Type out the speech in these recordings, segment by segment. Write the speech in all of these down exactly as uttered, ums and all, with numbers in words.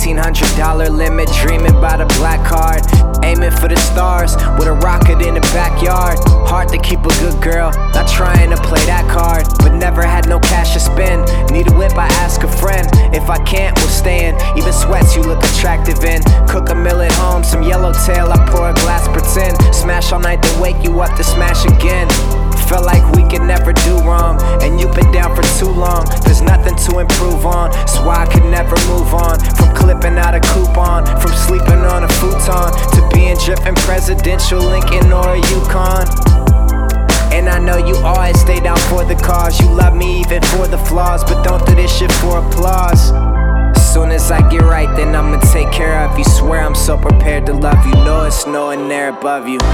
eighteen hundred dollar limit, dreaming about a black card. Aiming for the stars with a rocket in the backyard. Hard to keep a good girl, not trying to play that card, but never had no cash to spend. Need a whip, I ask a friend. If I can't, we'll stand. Even sweats you look attractive in. Cook a meal at home, some yellowtail, I pour a glass, pretend. Smash all night, then wake you up to smash again. Felt like we could never do wrong, and you've been down for too long. There's nothing to improve on, that's why I could never move on. From clipping out a coupon, from sleeping on a futon, to being driven presidential Lincoln or a Yukon. And I know you always stay down for the cause. You love me even for the flaws, but don't do this shit for applause. As soon as I get right, then I'ma take care of you. Swear I'm so prepared to love you. Know it's no one there above you.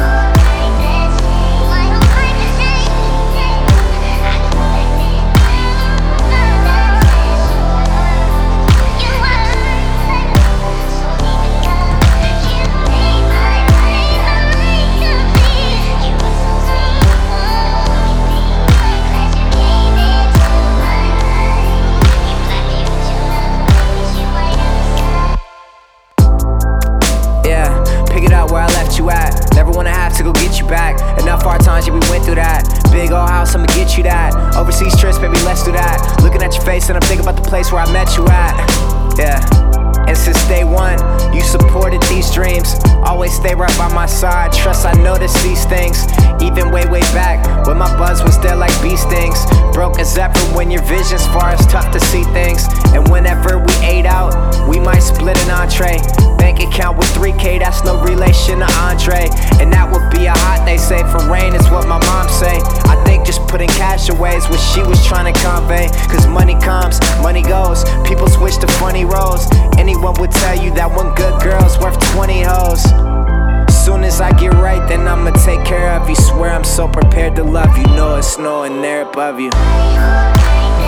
Where I left you at, never wanna have to go get you back. Enough hard times, yeah, we went through that. Big old house, I'ma get you that. Overseas trips, baby, let's do that. Looking at your face and I'm thinking about the place where I met you at. Yeah, and since day one, you supported these dreams. Always stay right by my side, trust I noticed these things. Even way, way back, when my buzz was there like bee stings. Broke as ever when your vision's far, it's tough to see things. And whenever we ate out, we might split an entree. Bank account with three K, that's no relation to Andre. And that would be a hot day, say for rain, is what my mom say. I think just putting cash away is what she was trying to convey. Cause money comes, money goes, people switch to funny roles. Anyone would tell you that one good girl's worth twenty hoes. Soon as I get right, then I'ma take care of you. Swear I'm so prepared to love you. Know it's no one there above you.